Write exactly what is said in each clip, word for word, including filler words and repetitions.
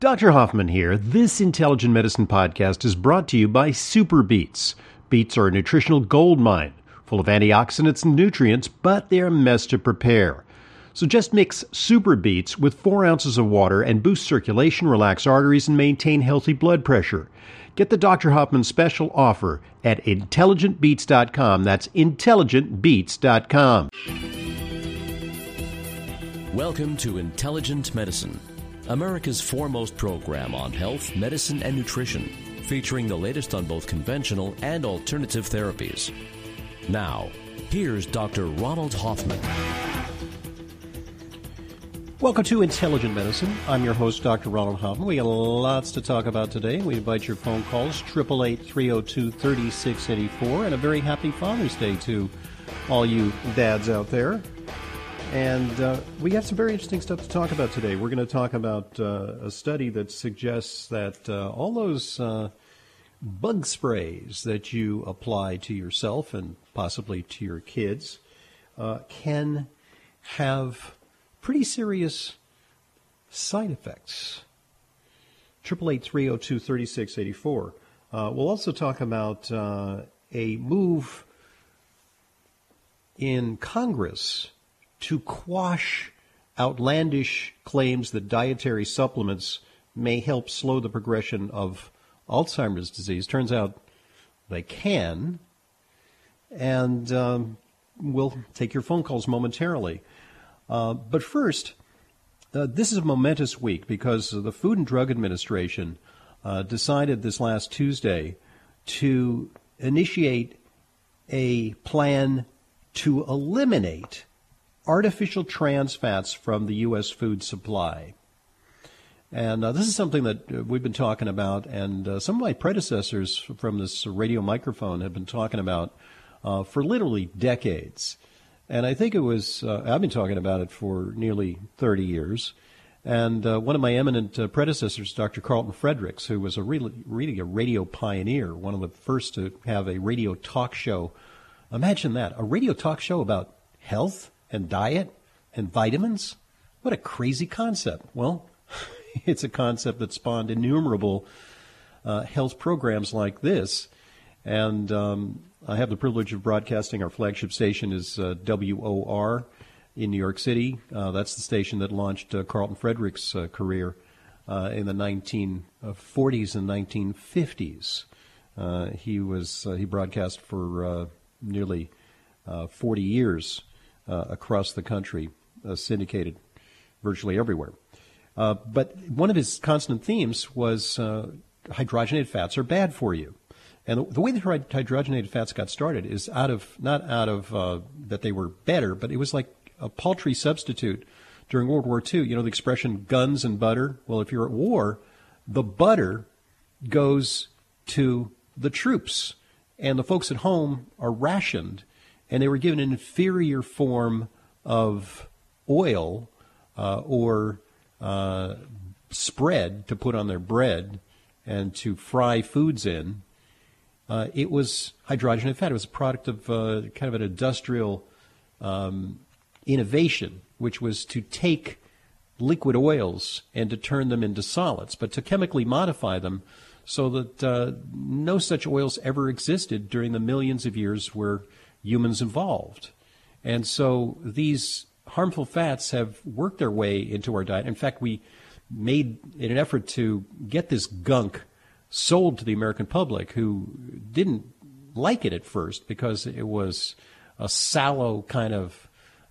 Doctor Hoffman here. This Intelligent Medicine podcast is brought to you by Super Beets. Beets are a nutritional gold mine, full of antioxidants and nutrients, but they're a mess to prepare. So just mix Super Beets with four ounces of water and boost circulation, relax arteries, and maintain healthy blood pressure. Get the Doctor Hoffman special offer at intelligent beets dot com. That's intelligent beets dot com. Welcome to Intelligent Medicine, America's foremost program on health, medicine, and nutrition, featuring the latest on both conventional and alternative therapies. Now, here's Doctor Ronald Hoffman. Welcome to Intelligent Medicine. I'm your host, Doctor Ronald Hoffman. We got lots to talk about today. We invite your phone calls, eight eight eight, three oh two, three six eight four, and a very happy Father's Day to all you dads out there. And uh, we have some very interesting stuff to talk about today. We're going to talk about uh, a study that suggests that uh, all those uh, bug sprays that you apply to yourself and possibly to your kids uh, can have pretty serious side effects. eight eight eight, three oh two, three six eight four. Uh, we'll also talk about uh, a move in Congress to quash outlandish claims that dietary supplements may help slow the progression of Alzheimer's disease. Turns out they can. And um, we'll take your phone calls momentarily. Uh, but first, uh, this is a momentous week because the Food and Drug Administration uh, decided this last Tuesday to initiate a plan to eliminate artificial trans fats from the U S food supply. And uh, this is something that uh, we've been talking about, and uh, some of my predecessors from this radio microphone have been talking about uh, for literally decades. And I think it was, uh, I've been talking about it for nearly thirty years. And uh, one of my eminent uh, predecessors, Doctor Carlton Fredericks, who was a really, really a radio pioneer, one of the first to have a radio talk show. Imagine that, a radio talk show about health and diet and vitamins? What a crazy concept. Well, it's a concept that spawned innumerable uh, health programs like this. And um, I have the privilege of broadcasting. Our flagship station is uh, W O R in New York City. Uh, that's the station that launched uh, Carlton Fredericks' uh, career uh, in the nineteen forties and nineteen fifties. Uh, he was uh, he broadcast for uh, nearly uh, forty years uh, across the country, uh, syndicated virtually everywhere. Uh, but one of his constant themes was uh, hydrogenated fats are bad for you. And the, the way that hydrogenated fats got started is out of, not out of uh, that they were better, but it was like a paltry substitute during World War Two. You know, the expression guns and butter? Well, if you're at war, the butter goes to the troops, and the folks at home are rationed, and they were given an inferior form of oil uh, or uh, spread to put on their bread and to fry foods in. Uh, it was hydrogenated fat. It was a product of uh, kind of an industrial um, innovation, which was to take liquid oils and to turn them into solids, but to chemically modify them so that uh, no such oils ever existed during the millions of years where humans evolved. And so these harmful fats have worked their way into our diet. In fact, we made, in an effort to get this gunk sold to the American public, who didn't like it at first because it was a sallow kind of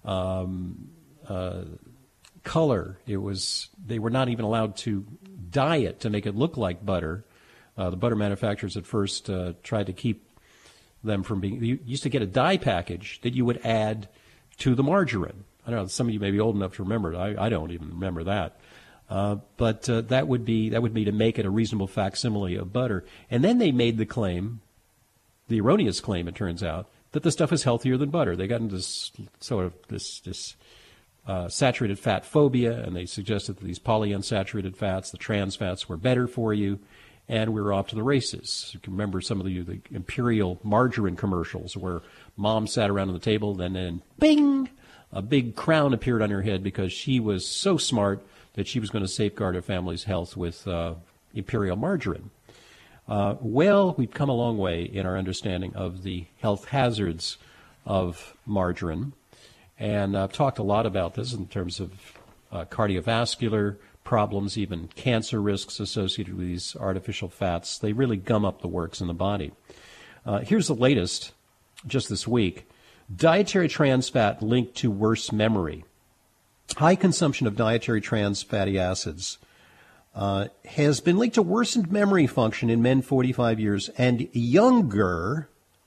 um, uh, color. It was, they were not even allowed to dye it to make it look like butter. Uh, the butter manufacturers at first uh, tried to keep them from being, you used to get a dye package that you would add to the margarine. I don't know, some of you may be old enough to remember it. I, I don't even remember that. Uh, but uh, that would be that would be to make it a reasonable facsimile of butter. And then they made the claim, the erroneous claim, it turns out, that the stuff is healthier than butter. They got into this sort of this this uh, saturated fat phobia, and they suggested that these polyunsaturated fats, the trans fats, were better for you, and we were off to the races. You can remember some of the, the Imperial margarine commercials where mom sat around on the table, and then bing, a big crown appeared on her head because she was so smart that she was going to safeguard her family's health with uh, imperial margarine. Uh, well, we've come a long way in our understanding of the health hazards of margarine, and I've talked a lot about this in terms of uh, cardiovascular problems, even cancer risks associated with these artificial fats. They really gum up the works in the body. Uh, here's the latest, just this week. Dietary trans fat linked to worse memory. High consumption of dietary trans fatty acids uh, has been linked to worsened memory function in men forty-five years and younger.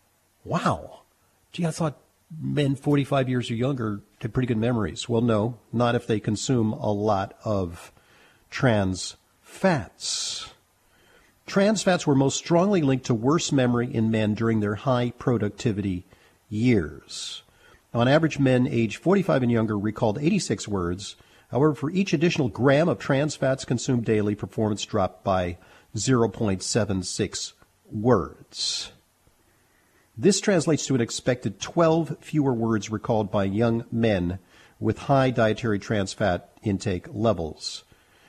Wow. Gee, I thought men forty-five years or younger had pretty good memories. Well, no, not if they consume a lot of trans fats. Trans fats were most strongly linked to worse memory in men during their high productivity years. On average, men aged forty-five and younger recalled eighty-six words. However, for each additional gram of trans fats consumed daily, performance dropped by zero point seven six words. This translates to an expected twelve fewer words recalled by young men with high dietary trans fat intake levels,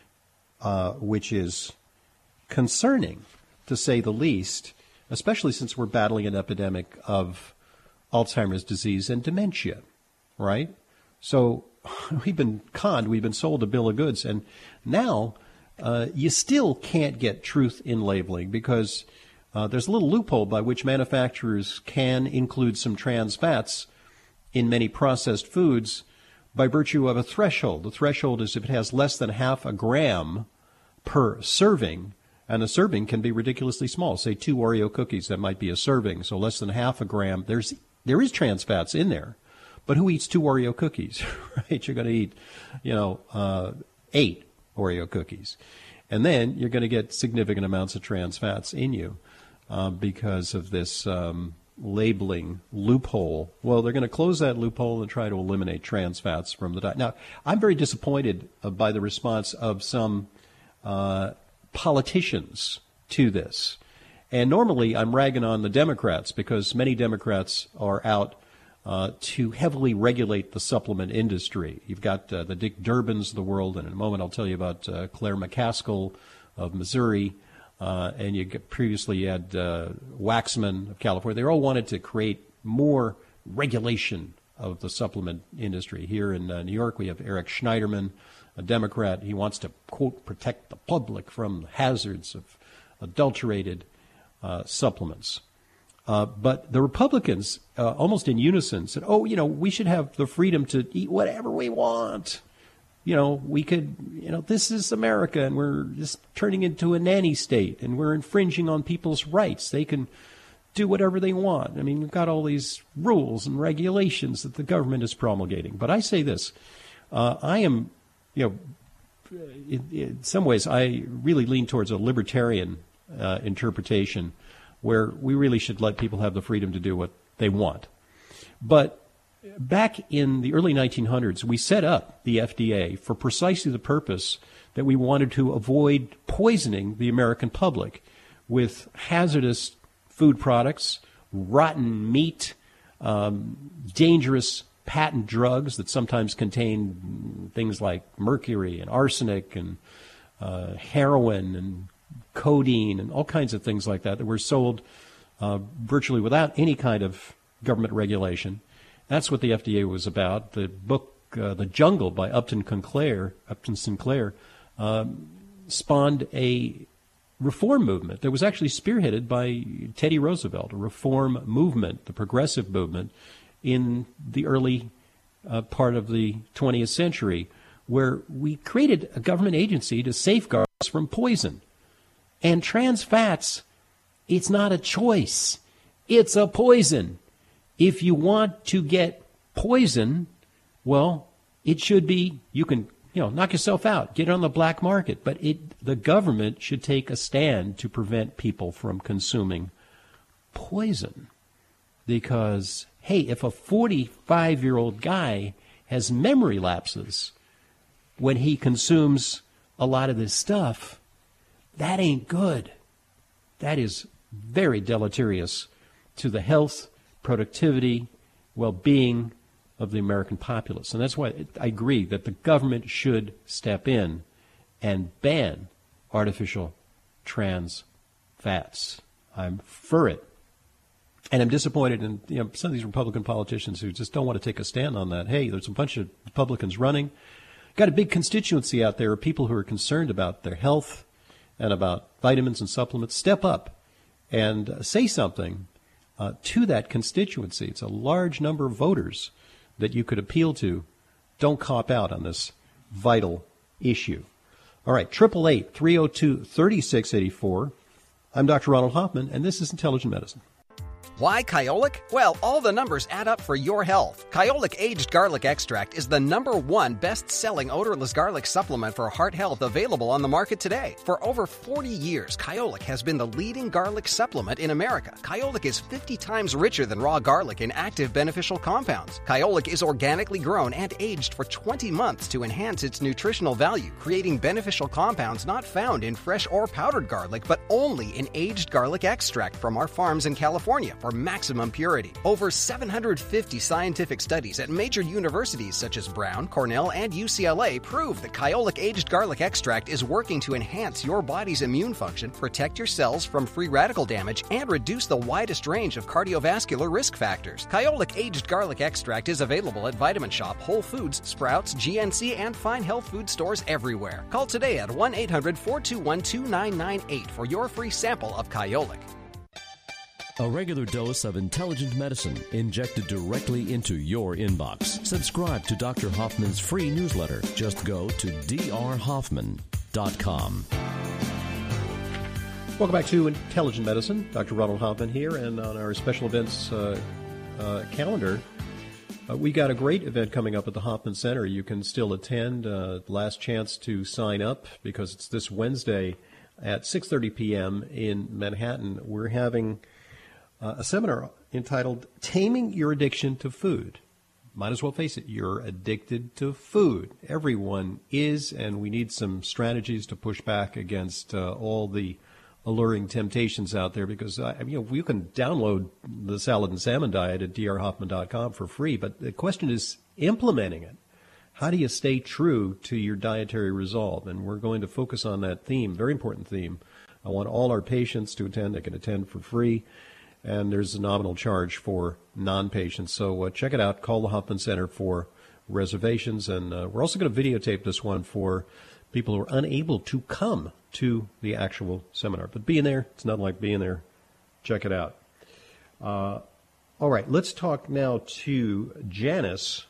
uh, which is concerning, to say the least, especially since we're battling an epidemic of Alzheimer's disease and dementia, right? So we've been conned, we've been sold a bill of goods, and now uh, you still can't get truth in labeling because uh, there's a little loophole by which manufacturers can include some trans fats in many processed foods by virtue of a threshold. The threshold is if it has less than half a gram per serving, and a serving can be ridiculously small. Say two Oreo cookies, that might be a serving, so less than half a gram. There's There is trans fats in there, but who eats two Oreo cookies, right? You're going to eat, you know, uh, eight Oreo cookies. And then you're going to get significant amounts of trans fats in you uh, because of this um, labeling loophole. Well, they're going to close that loophole and try to eliminate trans fats from the diet. Now, I'm very disappointed uh, by the response of some uh, politicians to this. And normally I'm ragging on the Democrats because many Democrats are out uh, to heavily regulate the supplement industry. You've got uh, the Dick Durbins of the world, and in a moment I'll tell you about uh, Claire McCaskill of Missouri, uh, and you get, previously you had uh, Waxman of California. They all wanted to create more regulation of the supplement industry. Here in uh, New York we have Eric Schneiderman, a Democrat. He wants to, quote, protect the public from the hazards of adulterated Uh, supplements. Uh, but the Republicans, uh, almost in unison, said, oh, you know, we should have the freedom to eat whatever we want. You know, we could, you know, this is America, and we're just turning into a nanny state, and we're infringing on people's rights. They can do whatever they want. I mean, we've got all these rules and regulations that the government is promulgating. But I say this, uh, I am, you know, in, in some ways, I really lean towards a libertarian Uh, interpretation where we really should let people have the freedom to do what they want. But back in the early nineteen hundreds, we set up the F D A for precisely the purpose that we wanted to avoid poisoning the American public with hazardous food products, rotten meat, um, dangerous patent drugs that sometimes contain things like mercury and arsenic and uh, heroin and codeine and all kinds of things like that that were sold uh, virtually without any kind of government regulation. That's what the F D A was about. The book, uh, The Jungle by Upton Sinclair, Upton Sinclair um, spawned a reform movement that was actually spearheaded by Teddy Roosevelt, a reform movement, the progressive movement, in the early uh, part of the twentieth century, where we created a government agency to safeguard us from poison. And trans fats, it's not a choice. It's a poison. If you want to get poison, well, it should be, you can, you know, knock yourself out, get it on the black market. But it, the government should take a stand to prevent people from consuming poison. Because, hey, if a forty-five-year-old guy has memory lapses when he consumes a lot of this stuff, that ain't good. That is very deleterious to the health, productivity, well-being of the American populace. And that's why I agree that the government should step in and ban artificial trans fats. I'm for it. And I'm disappointed in you know, some of these Republican politicians who just don't want to take a stand on that. Hey, there's a bunch of Republicans running. Got a big constituency out there of people who are concerned about their health and about vitamins and supplements. Step up and uh, say something uh, to that constituency. It's a large number of voters that you could appeal to. Don't cop out on this vital issue. All right, eight eight eight, three oh two, three six eight four. I'm Doctor Ronald Hoffman, and this is Intelligent Medicine. Why Kyolic? Well, all the numbers add up for your health. Kyolic Aged Garlic Extract is the number one best-selling odorless garlic supplement for heart health available on the market today. For over forty years, Kyolic has been the leading garlic supplement in America. Kyolic is fifty times richer than raw garlic in active beneficial compounds. Kyolic is organically grown and aged for twenty months to enhance its nutritional value, creating beneficial compounds not found in fresh or powdered garlic, but only in aged garlic extract from our farms in California. For maximum purity. Over seven hundred fifty scientific studies at major universities such as Brown, Cornell, and U C L A prove that Kyolic Aged Garlic Extract is working to enhance your body's immune function, protect your cells from free radical damage, and reduce the widest range of cardiovascular risk factors. Kyolic Aged Garlic Extract is available at Vitamin Shop, Whole Foods, Sprouts, G N C, and fine health food stores everywhere. Call today at one eight hundred, four two one, two nine nine eight for your free sample of Kyolic. A regular dose of intelligent medicine injected directly into your inbox. Subscribe to Doctor Hoffman's free newsletter. Just go to d r hoffman dot com. Welcome back to Intelligent Medicine. Doctor Ronald Hoffman here, and on our special events uh, uh, calendar, uh, we got a great event coming up at the Hoffman Center. You can still attend. Uh, last chance to sign up because it's this Wednesday at six thirty p.m. in Manhattan. We're having Uh, a seminar entitled Taming Your Addiction to Food. Might as well face it, you're addicted to food. Everyone is, and we need some strategies to push back against uh, all the alluring temptations out there because uh, you know, you can download the Salad and Salmon Diet at d r hoffman dot com for free, but the question is implementing it. How do you stay true to your dietary resolve? And we're going to focus on that theme, very important theme. I want all our patients to attend. They can attend for free. And there's a nominal charge for non-patients. So uh, check it out. Call the Hoffman Center for reservations. And uh, we're also going to videotape this one for people who are unable to come to the actual seminar. But being there, it's not like being there. Check it out. Uh, all right, let's talk now to Janice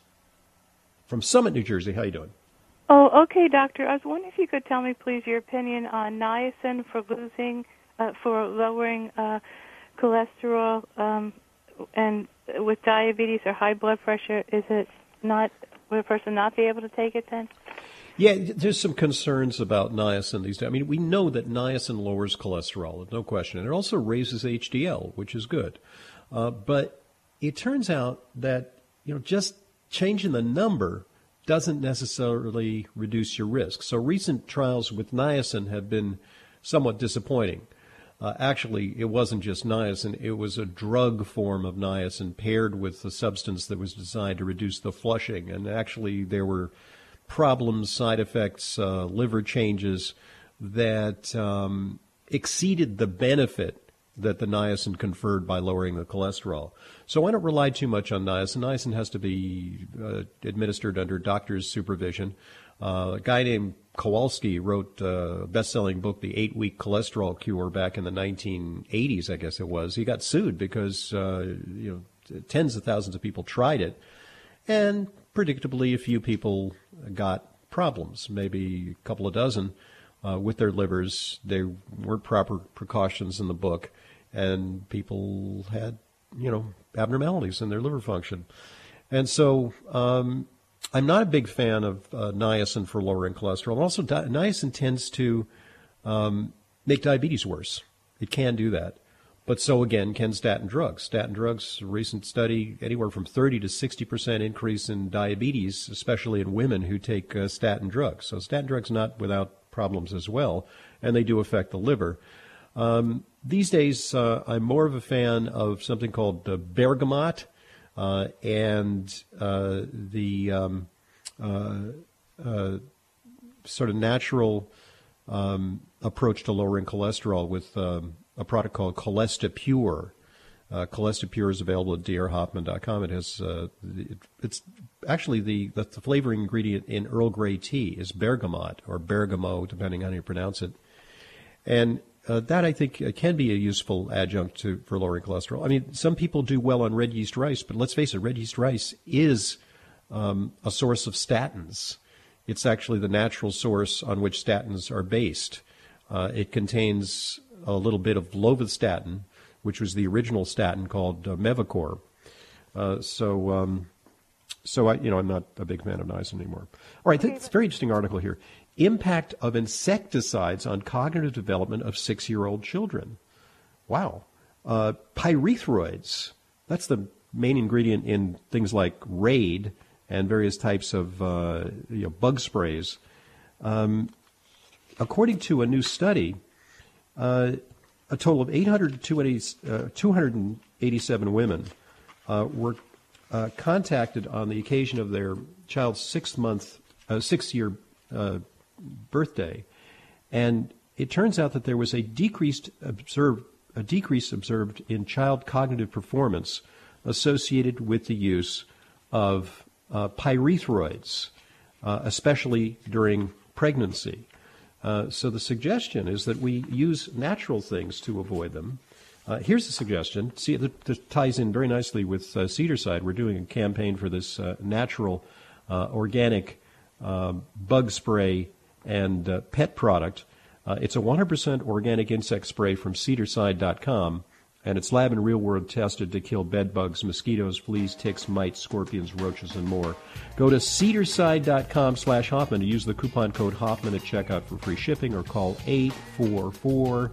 from Summit, New Jersey. How you doing? Oh, okay, doctor. I was wondering if you could tell me, please, your opinion on niacin for losing, uh, for lowering uh cholesterol, um, and with diabetes or high blood pressure, is it not, would a person not be able to take it then? Yeah, there's some concerns about niacin these days. I mean, we know that niacin lowers cholesterol, no question. And it also raises H D L, which is good. Uh, but it turns out that, you know, just changing the number doesn't necessarily reduce your risk. So recent trials with niacin have been somewhat disappointing. Uh, actually, it wasn't just niacin. It was a drug form of niacin paired with a substance that was designed to reduce the flushing. And actually, there were problems, side effects, uh, liver changes that um, exceeded the benefit that the niacin conferred by lowering the cholesterol. So I don't rely too much on niacin. Niacin has to be uh, administered under doctor's supervision. Uh, a guy named Kowalski wrote a best-selling book, The Eight-Week Cholesterol Cure, back in the nineteen eighties, I guess it was. He got sued because uh, you know tens of thousands of people tried it, and predictably a few people got problems, maybe a couple of dozen, uh, with their livers. There weren't proper precautions in the book, and people had, you know, abnormalities in their liver function. And so um, I'm not a big fan of uh, niacin for lowering cholesterol. Also, di- niacin tends to um, make diabetes worse. It can do that. But so, again, can statin drugs. Statin drugs, a recent study, anywhere from thirty to sixty percent increase in diabetes, especially in women who take uh, statin drugs. So statin drugs not without problems as well, and they do affect the liver. Um, these days, uh, I'm more of a fan of something called uh, bergamot uh, and uh, the um, uh, uh, sort of natural um, approach to lowering cholesterol with um, a product called Cholestipure. Uh, Cholestipure is available at d r hoffman dot com. It has uh, it, it's actually the, the the flavoring ingredient in Earl Grey tea is bergamot or bergamot, depending on how you pronounce it, and uh, that I think uh, can be a useful adjunct to for lowering cholesterol. I mean, some people do well on red yeast rice, but let's face it, red yeast rice is um, a source of statins. It's actually the natural source on which statins are based. Uh, it contains a little bit of lovastatin, which was the original statin called uh, Mevacor. Uh, so, um, so I, you know, I'm not a big fan of niacin anymore. All right, it's a very interesting article here. Impact of insecticides on cognitive development of six-year-old children. Wow. Uh, pyrethroids, that's the main ingredient in things like Raid and various types of uh, you know, bug sprays. Um, according to a new study, uh, a total of eight hundred to two hundred eighty-seven women uh, were uh, contacted on the occasion of their child's six-month, uh, six-year uh, birthday, and it turns out that there was a decreased observed a decrease observed in child cognitive performance associated with the use of uh, pyrethroids, uh, especially during pregnancy. Uh, so the suggestion is that we use natural things to avoid them. Uh, here's a suggestion. See, this ties in very nicely with uh, Cedarside. We're doing a campaign for this uh, natural, uh, organic uh, bug spray and uh, pet product. Uh, it's a one hundred percent organic insect spray from cedarside dot com, and it's lab and real-world tested to kill bed bugs, mosquitoes, fleas, ticks, mites, scorpions, roaches, and more. Go to cedarside dot com slash Hoffman to use the coupon code Hoffman at checkout for free shipping, or call eight four four,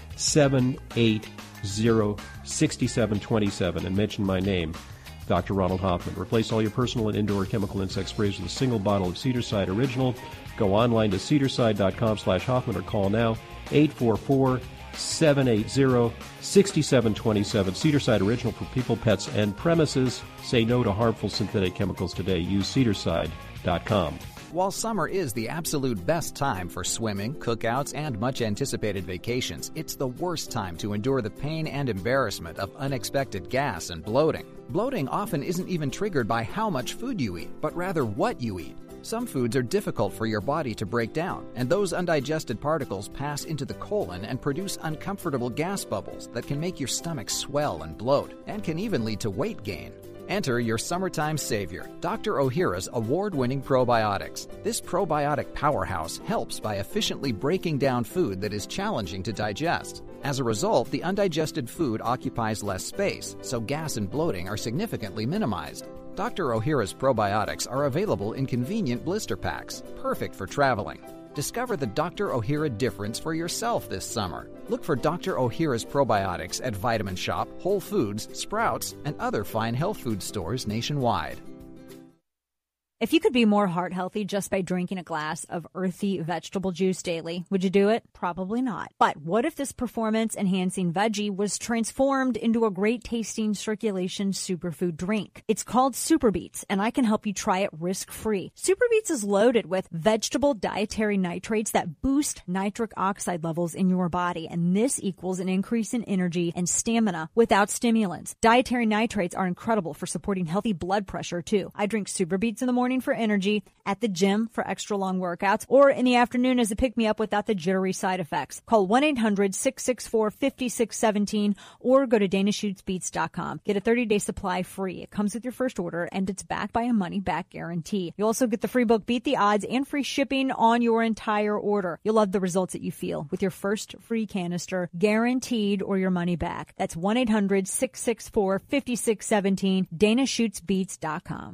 seven eight zero, six seven two seven and mention my name, Doctor Ronald Hoffman. Replace all your personal and indoor chemical insect sprays with a single bottle of Cedarside Original. Go online to cedarside dot com slash Hoffman or call now, eight four four, seven eight zero, six seven two seven. Cedarside Original for people, pets, and premises. Say no to harmful synthetic chemicals today. Use cedarside dot com. While summer is the absolute best time for swimming, cookouts, and much-anticipated vacations, it's the worst time to endure the pain and embarrassment of unexpected gas and bloating. Bloating often isn't even triggered by how much food you eat, but rather what you eat. Some foods are difficult for your body to break down, and those undigested particles pass into the colon and produce uncomfortable gas bubbles that can make your stomach swell and bloat, and can even lead to weight gain. Enter your summertime savior, Doctor Ohhira's award-winning probiotics. This probiotic powerhouse helps by efficiently breaking down food that is challenging to digest. As a result, the undigested food occupies less space, so gas and bloating are significantly minimized. Doctor Ohhira's probiotics are available in convenient blister packs, perfect for traveling. Discover the Doctor Ohhira difference for yourself this summer. Look for Doctor Ohhira's probiotics at Vitamin Shop, Whole Foods, Sprouts, and other fine health food stores nationwide. If you could be more heart healthy just by drinking a glass of earthy vegetable juice daily, would you do it? Probably not. But what if this performance-enhancing veggie was transformed into a great-tasting circulation superfood drink? It's called SuperBeets, and I can help you try it risk-free. SuperBeets is loaded with vegetable dietary nitrates that boost nitric oxide levels in your body, and this equals an increase in energy and stamina without stimulants. Dietary nitrates are incredible for supporting healthy blood pressure, too. I drink SuperBeets in the morning for energy, at the gym for extra long workouts, or in the afternoon as a pick-me-up without the jittery side effects. Call one eight hundred, six six four, five six one seven or go to dana shoots beets dot com. Get a thirty-day supply free. It comes with your first order, and it's backed by a money-back guarantee. You also get the free book, Beat the Odds, and free shipping on your entire order. You'll love the results that you feel with your first free canister, guaranteed, or your money back. That's one eight hundred, six six four, five six one seven, dana shoots beets dot com.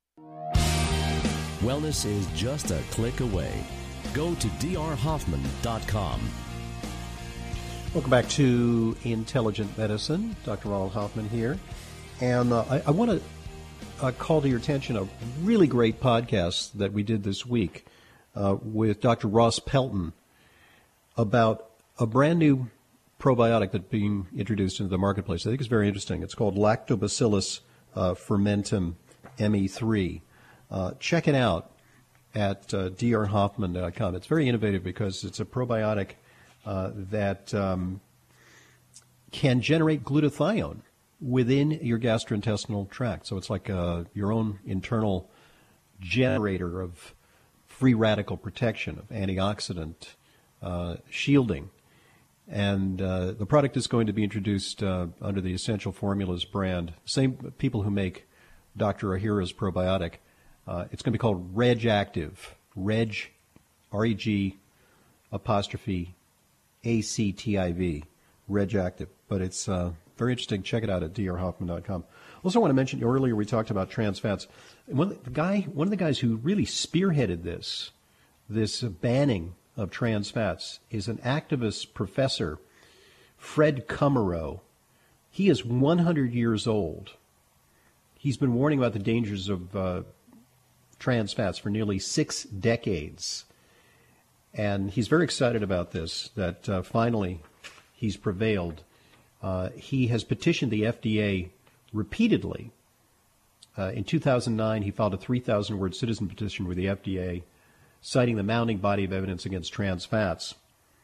Wellness is just a click away. Go to d r hoffman dot com. Welcome back to Intelligent Medicine. Doctor Ronald Hoffman here. And uh, I, I want to uh, call to your attention a really great podcast that we did this week uh, with Doctor Ross Pelton about a brand new probiotic that's being introduced into the marketplace. I think it's very interesting. It's called Lactobacillus uh, fermentum M E three. Uh, check it out. at uh, d r hoffman dot com. It's very innovative because it's a probiotic uh, that um, can generate glutathione within your gastrointestinal tract. So it's like uh, your own internal generator of free radical protection, of antioxidant uh, shielding. And uh, the product is going to be introduced uh, under the Essential Formulas brand. Same people who make Doctor Ohhira's probiotic. Uh, it's going to be called Reg Active. Reg, R E G apostrophe A C T I V. Reg Active. But it's uh, very interesting. Check it out at d r hoffman dot com. Also want to mention, earlier we talked about trans fats. One of the guy, one of the guys who really spearheaded this, this banning of trans fats is an activist professor, Fred Kummerow. He is one hundred years old. He's been warning about the dangers of uh, trans fats for nearly six decades. And he's very excited about this, that uh, finally he's prevailed. Uh, he has petitioned the F D A repeatedly. Uh, in two thousand nine, he filed a three thousand word citizen petition with the F D A, citing the mounting body of evidence against trans fats.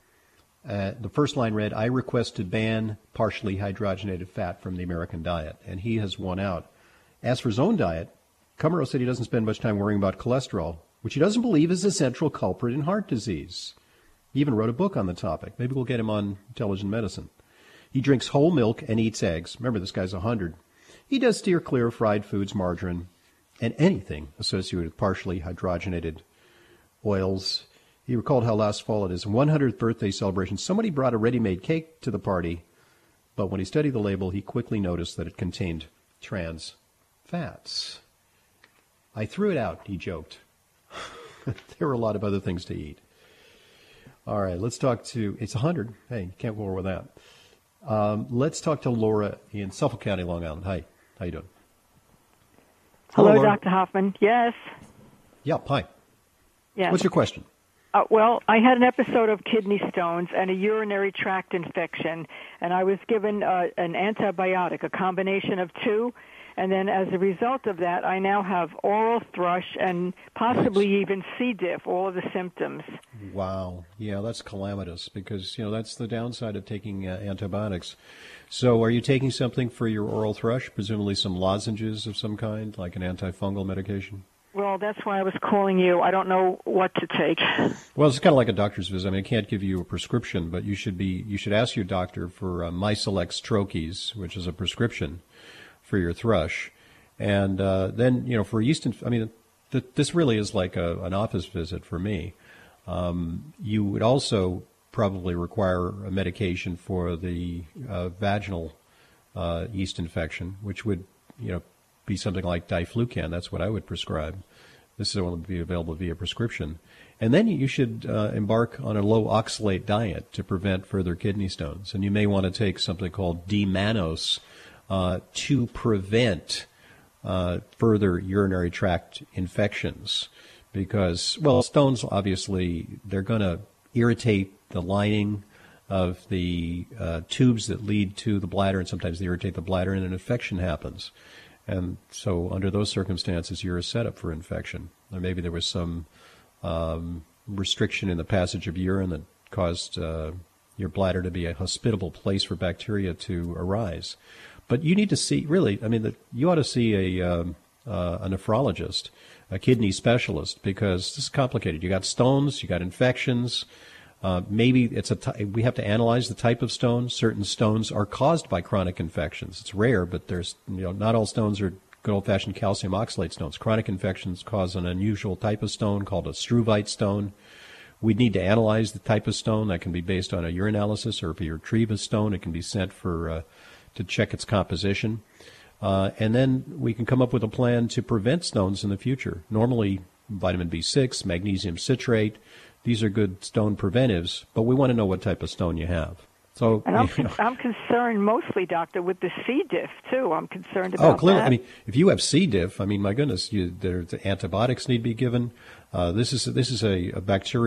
Uh, the first line read, I request to ban partially hydrogenated fat from the American diet. And he has won out. As for his own diet, Kummerow said he doesn't spend much time worrying about cholesterol, which he doesn't believe is a central culprit in heart disease. He even wrote a book on the topic. Maybe we'll get him on Intelligent Medicine. He drinks whole milk and eats eggs. Remember, this guy's one hundred. He does steer clear of fried foods, margarine, and anything associated with partially hydrogenated oils. He recalled how last fall at his one hundredth birthday celebration, somebody brought a ready-made cake to the party, but when he studied the label, he quickly noticed that it contained trans fats. I threw it out, he joked. There were a lot of other things to eat. All right, let's talk to, it's one hundred. Hey, you can't go over with that. Um, let's talk to Laura in Suffolk County, Long Island. Hi, how you doing? Hello, Hello Doctor Hoffman. Yes. Yeah, hi. Yes. What's your question? Uh, well, I had an episode of kidney stones and a urinary tract infection, and I was given uh, an antibiotic, a combination of two, and then as a result of that, I now have oral thrush and possibly nice. even C. diff, all of the symptoms. Wow. Yeah, that's calamitous because, you know, that's the downside of taking uh, antibiotics. So are you taking something for your oral thrush, presumably some lozenges of some kind, like an antifungal medication? Well, that's why I was calling you. I don't know what to take. Well, it's kind of like a doctor's visit. I mean, I can't give you a prescription, but you should be you should ask your doctor for uh, Miselex Troches, which is a prescription for your thrush. And uh, then, you know, for yeast, inf- I mean, th- this really is like a, an office visit for me. Um, you would also probably require a medication for the uh, vaginal uh, yeast infection, which would, you know, be something like diflucan. That's what I would prescribe. This is one to be available via prescription. And then you should uh, embark on a low oxalate diet to prevent further kidney stones. And you may want to take something called D-mannose uh, to prevent uh, further urinary tract infections. Because, well, stones, obviously, they're going to irritate the lining of the uh, tubes that lead to the bladder, and sometimes they irritate the bladder, and an infection happens. And so under those circumstances, you're a setup for infection. Or maybe there was some um, restriction in the passage of urine that caused uh, your bladder to be a hospitable place for bacteria to arise. But you need to see, really, I mean, the, you ought to see a, um, uh, a nephrologist, a kidney specialist, because this is complicated. You got stones, you got infections. Uh, maybe it's a t- we have to analyze the type of stone. Certain stones are caused by chronic infections. It's rare, but there's, you know, not all stones are good old-fashioned calcium oxalate stones. Chronic infections cause an unusual type of stone called a struvite stone. We'd need to analyze the type of stone. That can be based on a urinalysis, or if you retrieve a stone, it can be sent for uh, to check its composition. Uh, and then we can come up with a plan to prevent stones in the future. Normally, vitamin B six, magnesium citrate, these are good stone preventives, but we want to know what type of stone you have. So, and I'm, you know. I'm concerned mostly, Doctor, with the C. diff, too. I'm concerned about Oh, clearly. that. I mean, if you have C. diff, I mean, my goodness, you, there, the antibiotics need to be given. Uh, this is this is a, a bacterial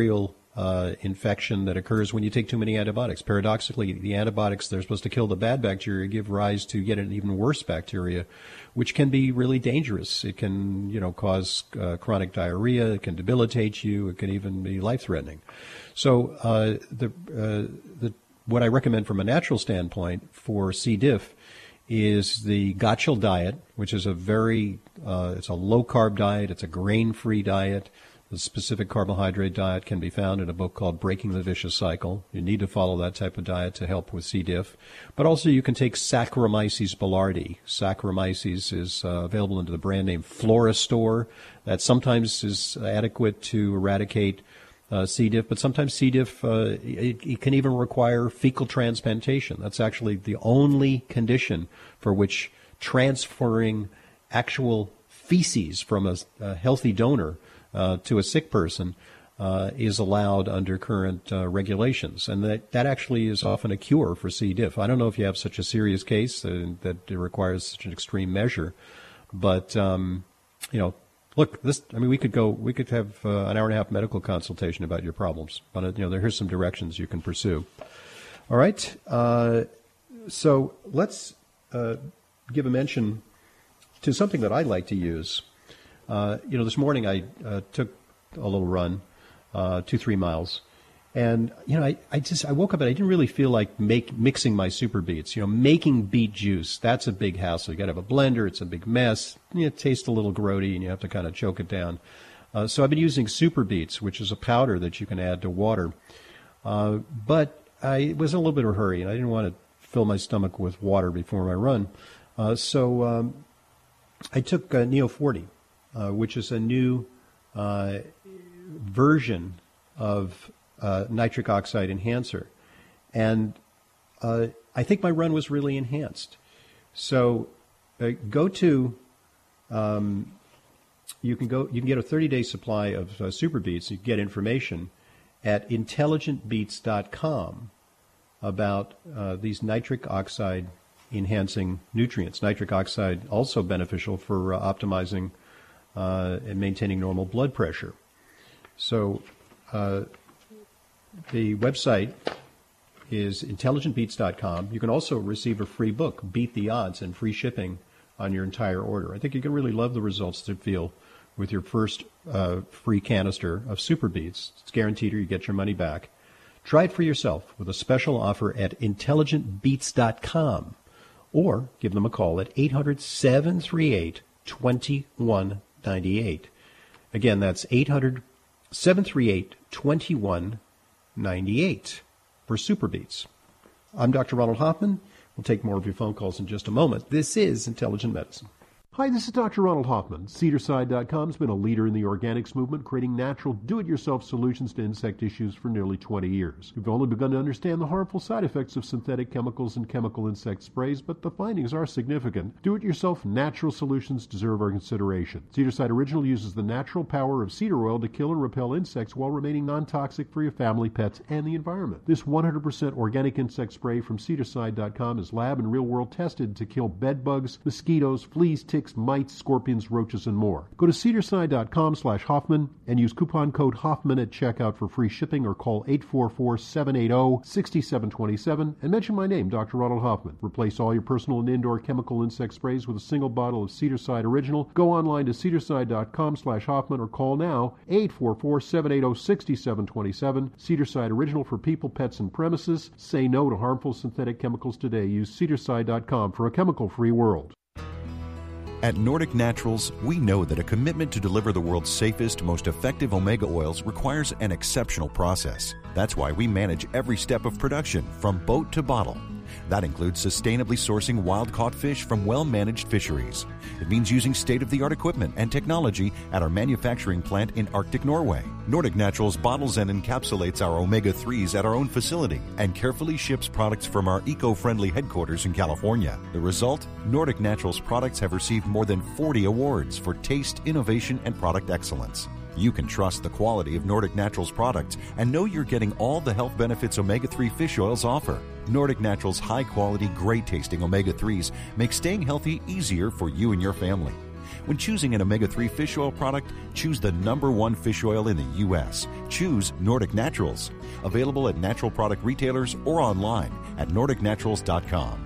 uh, infection that occurs when you take too many antibiotics. Paradoxically, the antibiotics that are supposed to kill the bad bacteria give rise to yet an even worse bacteria, which can be really dangerous. It can, you know, cause uh, chronic diarrhea. It can debilitate you. It can even be life-threatening. So uh, the uh, the what I recommend from a natural standpoint for C. diff is the Gottschall diet, which is a very, uh, it's a low-carb diet. It's a grain-free diet. The specific carbohydrate diet can be found in a book called Breaking the Vicious Cycle. You need to follow that type of diet to help with C. diff. But also you can take Saccharomyces boulardii. Saccharomyces is uh, available under the brand name Florastor. That sometimes is adequate to eradicate uh, C. diff, but sometimes C. diff, uh, it, it can even require fecal transplantation. That's actually the only condition for which transferring actual feces from a, a healthy donor Uh, to a sick person uh, is allowed under current uh, regulations. And that, that actually is often a cure for C. diff. I don't know if you have such a serious case uh, that it requires such an extreme measure. But, um, you know, look, this, I mean, we could go, we could have uh, an hour and a half medical consultation about your problems. But, uh, you know, there, here's some directions you can pursue. All right. Uh, so let's uh, give a mention to something that I like to use. Uh, you know, this morning I uh, took a little run, uh, two, three miles. And, you know, I, I just, I woke up and I didn't really feel like make, mixing my super beets. You know, making beet juice, that's a big hassle. You got to have a blender. It's a big mess. You know, it tastes a little grody and you have to kind of choke it down. Uh, so I've been using super beets, which is a powder that you can add to water. Uh, but I was in a little bit of a hurry and I didn't want to fill my stomach with water before my run. Uh, so um, I took uh, Neo forty. Uh, which is a new uh, version of uh, nitric oxide enhancer. And uh, I think my run was really enhanced. So uh, go to, um, you can go, you can get a thirty-day supply of uh, super beets. You can get information at intelligent beets dot com about uh, these nitric oxide enhancing nutrients. Nitric oxide also beneficial for uh, optimizing Uh, and maintaining normal blood pressure. So uh, the website is intelligent beets dot com. You can also receive a free book, Beat the Odds, and free shipping on your entire order. I think you can really love the results that you feel with your first uh, free canister of Super Beets. It's guaranteed or you get your money back. Try it for yourself with a special offer at intelligent beets dot com or give them a call at eight hundred, seven three eight, two one ninety-eight. Again, that's eight hundred, seven three eight, two one ninety-eight for Super Beets. I'm Doctor Ronald Hoffman. We'll take more of your phone calls in just a moment. This is Intelligent Medicine. Hi, this is Doctor Ronald Hoffman. Cedar-Side dot com has been a leader in the organics movement, creating natural, do-it-yourself solutions to insect issues for nearly twenty years. We've only begun to understand the harmful side effects of synthetic chemicals and chemical insect sprays, but the findings are significant. Do-it-yourself natural solutions deserve our consideration. Cedar-Side Original uses the natural power of cedar oil to kill and repel insects while remaining non-toxic for your family, pets, and the environment. This one hundred percent organic insect spray from Cedar-Side dot com is lab and real-world tested to kill bed bugs, mosquitoes, fleas, ticks, mites, scorpions, roaches, and more. Go to Cedar-Side dot com slash Hoffman and use coupon code Hoffman at checkout for free shipping or call eight four four, seven eight zero, six seven two seven and mention my name, Doctor Ronald Hoffman. Replace all your personal and indoor chemical insect sprays with a single bottle of Cedar-Side Original. Go online to Cedar-Side dot com slash Hoffman or call now eight four four, seven eight zero, six seven two seven. Cedar-Side Original for people, pets, and premises. Say no to harmful synthetic chemicals today. Use Cedar-Side dot com for a chemical-free world. At Nordic Naturals, we know that a commitment to deliver the world's safest, most effective omega oils requires an exceptional process. That's why we manage every step of production, from boat to bottle. That includes sustainably sourcing wild-caught fish from well-managed fisheries. It means using state-of-the-art equipment and technology at our manufacturing plant in Arctic Norway. Nordic Naturals bottles and encapsulates our omega threes at our own facility and carefully ships products from our eco-friendly headquarters in California. The result? Nordic Naturals products have received more than forty awards for taste, innovation, and product excellence. You can trust the quality of Nordic Naturals products and know you're getting all the health benefits omega three fish oils offer. Nordic Naturals' high-quality, great-tasting omega threes make staying healthy easier for you and your family. When choosing an omega three fish oil product, choose the number one fish oil in the U S Choose Nordic Naturals. Available at natural product retailers or online at nordic naturals dot com.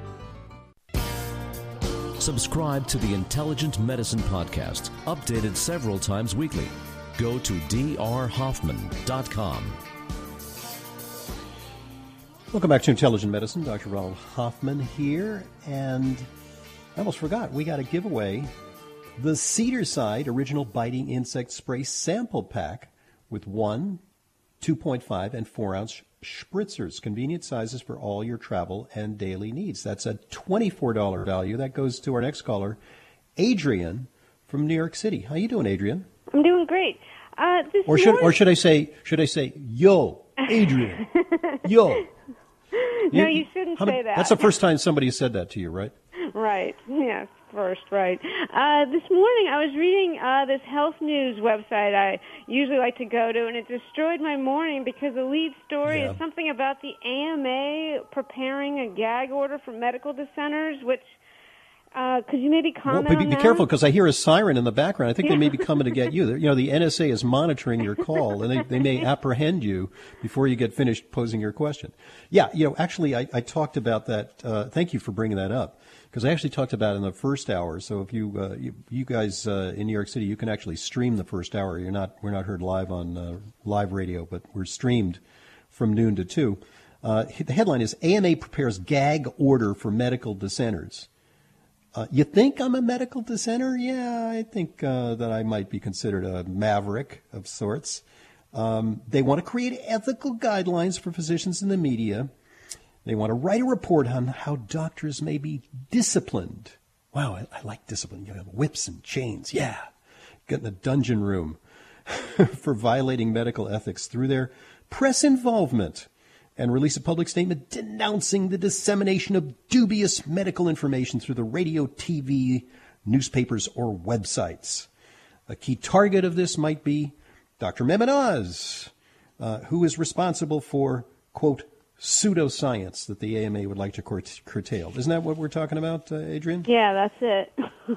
Subscribe to the Intelligent Medicine Podcast, updated several times weekly. Go to d r hoffman dot com. Welcome back to Intelligent Medicine. Doctor Ronald Hoffman here. And I almost forgot, we got to give away the Cedarside Original Biting Insect Spray Sample Pack with one, two point five, and four ounce spritzers. Convenient sizes for all your travel and daily needs. That's a twenty-four dollars value. That goes to our next caller, Adrian from New York City. How you doing, Adrian? I'm doing great. Uh, this or should morning... or should I say should I say yo, Adrian? Yo. No, you shouldn't How say many, that. That's the first time somebody said that to you, right? Right. Yes, first, right. Uh, this morning I was reading uh, this health news website I usually like to go to, and it destroyed my morning because the lead story Yeah. is something about the A M A preparing a gag order for medical dissenters, which... Uh, could you maybe comment well, be, on be that? careful, because I hear a siren in the background. I think they may be coming to get you. You know, the N S A is monitoring your call, and they, they may apprehend you before you get finished posing your question. Yeah, you know, actually, I, I talked about that. Uh, thank you for bringing that up, because I actually talked about it in the first hour. So if you uh, you, you guys uh, in New York City, you can actually stream the first hour. You're not we're not heard live on uh, live radio, but we're streamed from noon to two. Uh, the headline is A M A prepares gag order for medical dissenters. Uh, you think I'm a medical dissenter? Yeah, I think uh, that I might be considered a maverick of sorts. Um, they want to create ethical guidelines for physicians in the media. They want to write a report on how doctors may be disciplined. Wow, I, I like discipline. You know, whips and chains. Yeah, get in the dungeon room for violating medical ethics through their press involvement. And release a public statement denouncing the dissemination of dubious medical information through the radio, T V, newspapers, or websites. A key target of this might be Doctor Mehmet Oz, uh, who is responsible for, quote, pseudoscience that the A M A would like to curt- curtail. Isn't that what we're talking about, uh, Adrian? Yeah, that's it.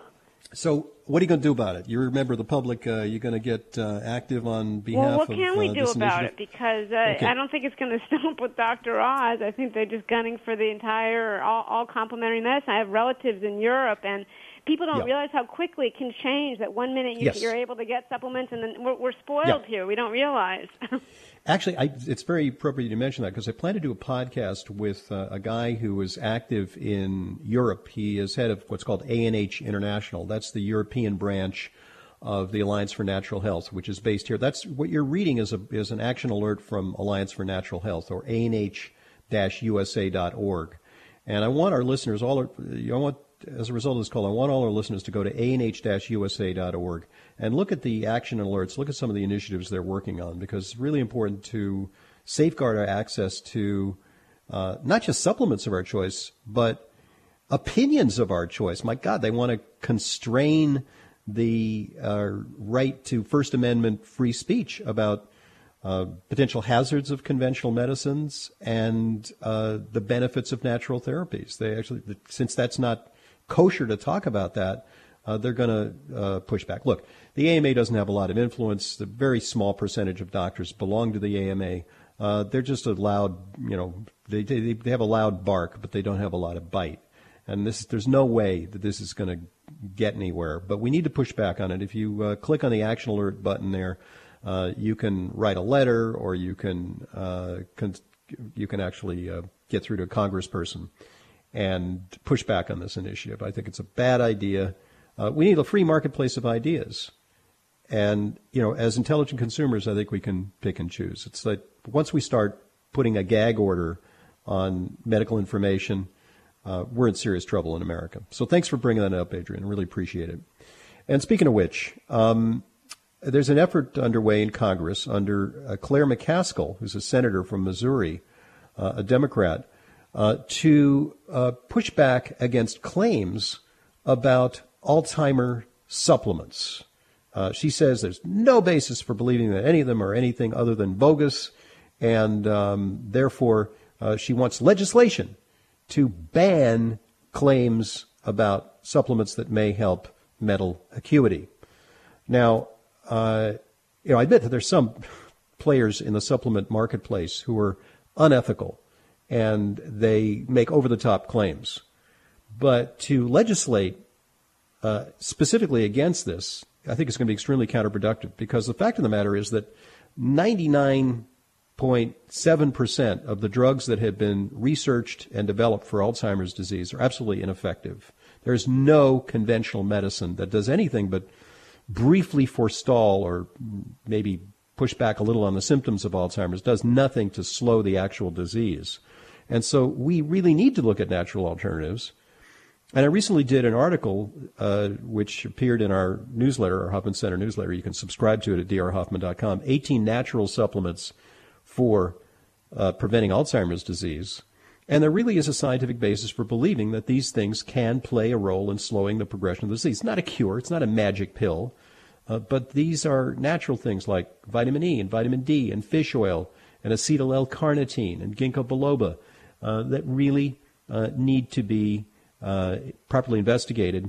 So what are you going to do about it? You're a member of the public. Uh, you're going to get uh, active on behalf well, of what can we uh, do this about initiative? it? Because uh, Okay. I don't think it's going to stop with Doctor Oz. I think they're just gunning for the entire, all, all complementary medicine. I have relatives in Europe, and people don't Yeah. realize how quickly it can change. That one minute you, Yes. you're able to get supplements, and then we're, we're spoiled Yeah. here. We don't realize. Actually, I, it's very appropriate you mention that, because I plan to do a podcast with uh, a guy who is active in Europe. He is head of what's called A N H International. That's the European branch of the Alliance for Natural Health, which is based here. That's what you're reading is a is an action alert from Alliance for Natural Health, or A N H U S A dot org. And I want our listeners, all our, I want, as a result of this call, I want all our listeners to go to A N H U S A dot org and look at the action alerts, look at some of the initiatives they're working on, because it's really important to safeguard our access to uh, not just supplements of our choice, but opinions of our choice. My God, they want to constrain the uh, right to First Amendment free speech about uh, potential hazards of conventional medicines and uh, the benefits of natural therapies. They actually, since that's not kosher to talk about that, uh, they're going to uh, push back. Look, the A M A doesn't have a lot of influence. A very small percentage of doctors belong to the A M A. Uh, they're just a loud, you know, they, they they have a loud bark, but they don't have a lot of bite. And this, there's no way that this is going to get anywhere. But we need to push back on it. If you uh, click on the Action Alert button there, uh, you can write a letter, or you can uh, con- you can actually uh, get through to a congressperson and push back on this initiative. I think it's a bad idea. Uh, we need a free marketplace of ideas. And, you know, as intelligent consumers, I think we can pick and choose. It's like once we start putting a gag order on medical information, uh, we're in serious trouble in America. So thanks for bringing that up, Adrian. I really appreciate it. And speaking of which, um, there's an effort underway in Congress under uh, Claire McCaskill, who's a senator from Missouri, uh, a Democrat, uh, to uh, push back against claims about Alzheimer supplements. Uh, she says there's no basis for believing that any of them are anything other than bogus, and um, therefore uh, she wants legislation to ban claims about supplements that may help mental acuity. Now, uh, you know, I admit that there's some players in the supplement marketplace who are unethical and they make over-the-top claims. But to legislate uh, specifically against this, I think it's going to be extremely counterproductive, because the fact of the matter is that ninety-nine point seven percent of the drugs that have been researched and developed for Alzheimer's disease are absolutely ineffective. There's no conventional medicine that does anything but briefly forestall or maybe push back a little on the symptoms of Alzheimer's, does nothing to slow the actual disease. And so we really need to look at natural alternatives. And I recently did an article uh, which appeared in our newsletter, our Hoffman Center newsletter. You can subscribe to it at d r hoffman dot com. eighteen natural supplements for uh, preventing Alzheimer's disease. And there really is a scientific basis for believing that these things can play a role in slowing the progression of the disease. It's not a cure. It's not a magic pill. Uh, but these are natural things like vitamin E and vitamin D and fish oil and acetyl L-carnitine and ginkgo biloba uh, that really uh, need to be uh, properly investigated.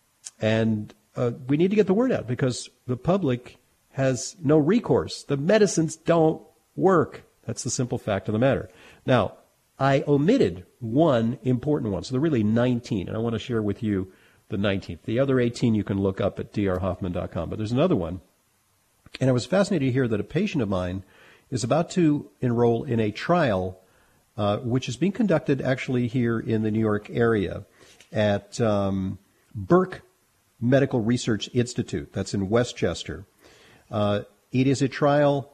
And uh, we need to get the word out, because the public has no recourse. The medicines don't work. That's the simple fact of the matter. Now, I omitted one important one. So there are really nineteen, and I want to share with you the nineteenth. The other eighteen you can look up at d r hoffman dot com. But there's another one. And I was fascinated to hear that a patient of mine is about to enroll in a trial uh, which is being conducted actually here in the New York area at um, Burke Medical Research Institute. That's in Westchester. Uh, it is a trial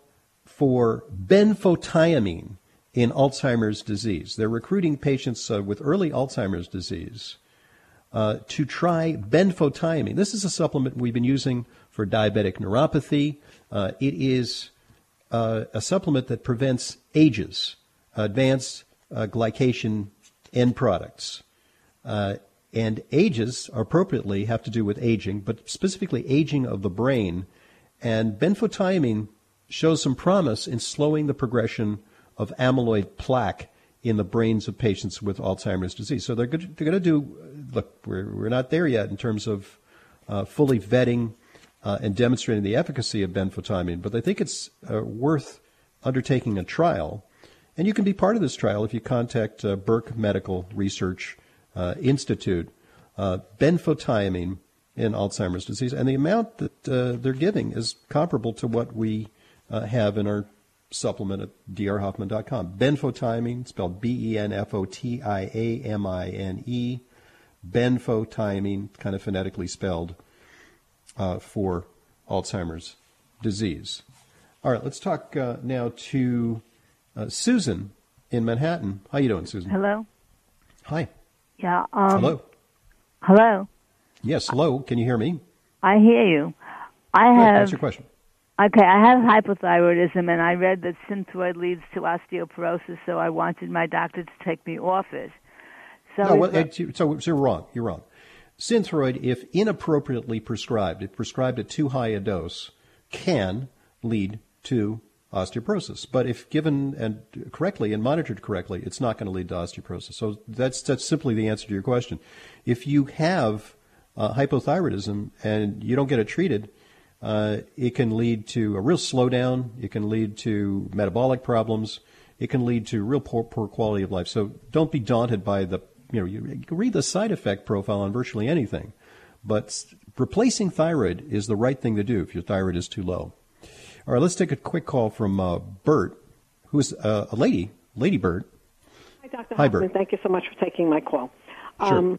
for benfotiamine in Alzheimer's disease. They're recruiting patients uh, with early Alzheimer's disease uh, to try benfotiamine. This is a supplement we've been using for diabetic neuropathy. Uh, it is uh, a supplement that prevents AGEs, advanced uh, glycation end products. Uh, and AGEs, appropriately, have to do with aging, but specifically aging of the brain. And benfotiamine shows some promise in slowing the progression of amyloid plaque in the brains of patients with Alzheimer's disease. So they're going to, they're going to do, look, we're, we're not there yet in terms of uh, fully vetting uh, and demonstrating the efficacy of benfotiamine, but I think it's uh, worth undertaking a trial. And you can be part of this trial if you contact uh, Burke Medical Research uh, Institute, uh, benfotiamine in Alzheimer's disease. And the amount that uh, they're giving is comparable to what we uh, have in our supplement at d r hoffman dot com. Benfotiamine, spelled B E N F O T I A M I N E. Benfotiamine, kind of phonetically spelled, uh, for Alzheimer's disease. All right, let's talk uh, now to uh, Susan in Manhattan. How you doing, Susan? Hello. Hi. Yeah. Um, hello. Hello. Yes, hello. Can you hear me? I hear you. I Good. have. What's your question? Okay, I have hypothyroidism, and I read that Synthroid leads to osteoporosis, so I wanted my doctor to take me off it. So, no, well, it, so, so you're wrong. You're wrong. Synthroid, if inappropriately prescribed, if prescribed at too high a dose, can lead to osteoporosis. But if given and correctly and monitored correctly, it's not going to lead to osteoporosis. So that's that's simply the answer to your question. If you have uh, hypothyroidism and you don't get it treated, Uh, it can lead to a real slowdown. It can lead to metabolic problems. It can lead to real poor, poor quality of life. So don't be daunted by the, you know, you, you can read the side effect profile on virtually anything. But replacing thyroid is the right thing to do if your thyroid is too low. All right, let's take a quick call from uh, Bert, who is uh, a lady, Lady Bert. Hi, Doctor Hi, Hoffman. Bert. Thank you so much for taking my call. Sure. Um,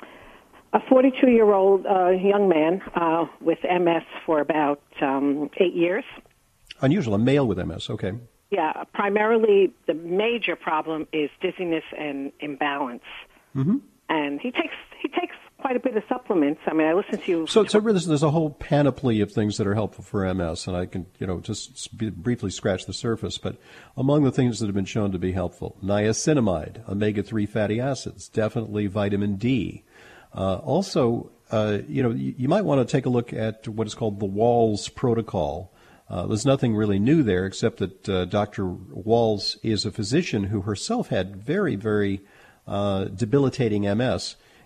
A forty-two-year-old uh, young man uh, with M S for about um, eight years. Unusual, a male with M S, okay. Yeah, primarily the major problem is dizziness and imbalance. Mm-hmm. And he takes he takes quite a bit of supplements. I mean, I listen to you. So, so really, there's a whole panoply of things that are helpful for M S, and I can, you know, just briefly scratch the surface. But among the things that have been shown to be helpful, niacinamide, omega three fatty acids, definitely vitamin D. Uh, also, uh, you know, you, you might want to take a look at what is called the Walls Protocol. Uh, there's nothing really new there, except that uh, Doctor Walls is a physician who herself had very, very uh, debilitating M S,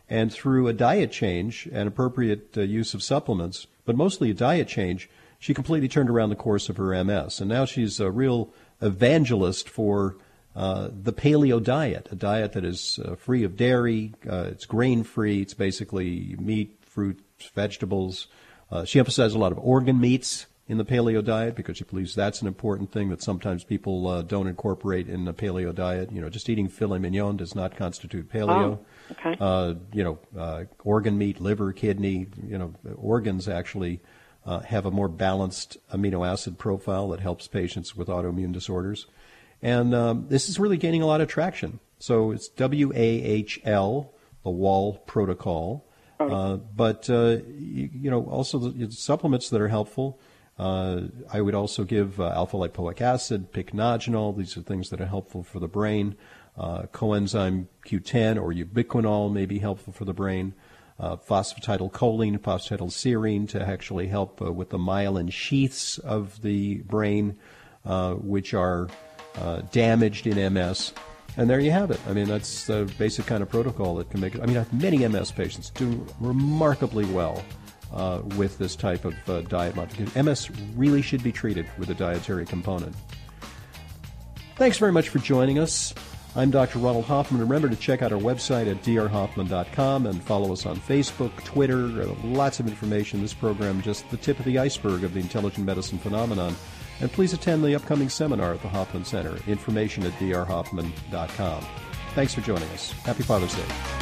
And through a diet change and appropriate uh, use of supplements, but mostly a diet change, she completely turned around the course of her M S. And now she's a real evangelist for uh, the paleo diet, a diet that is uh, free of dairy, uh, it's grain-free, it's basically meat, fruits, vegetables. Uh, she emphasizes a lot of organ meats in the paleo diet because she believes that's an important thing that sometimes people uh, don't incorporate in the paleo diet. You know, just eating filet mignon does not constitute paleo. Oh, okay. Uh, you know, uh, organ meat, liver, kidney, you know, organs actually uh, have a more balanced amino acid profile that helps patients with autoimmune disorders. And um, this is really gaining a lot of traction. So it's W A H L, the Wall Protocol. Uh, but, uh, you, you know, also the supplements that are helpful. Uh, I would also give uh, alpha-lipoic acid, pycnogenol. These are things that are helpful for the brain. Uh, coenzyme Q ten or ubiquinol may be helpful for the brain. Uh, phosphatidylcholine, phosphatidylserine to actually help uh, with the myelin sheaths of the brain, uh, which are uh, damaged in M S. And there you have it. I mean, that's the basic kind of protocol that can make it. I mean, many M S patients do remarkably well uh, with this type of uh, diet modification. M S really should be treated with a dietary component. Thanks very much for joining us. I'm Doctor Ronald Hoffman. Remember to check out our website at d r hoffman dot com and follow us on Facebook, Twitter. Lots of information. This program just the tip of the iceberg of the intelligent medicine phenomenon. And please attend the upcoming seminar at the Hoffman Center. Information at d r hoffman dot com. Thanks for joining us. Happy Father's Day.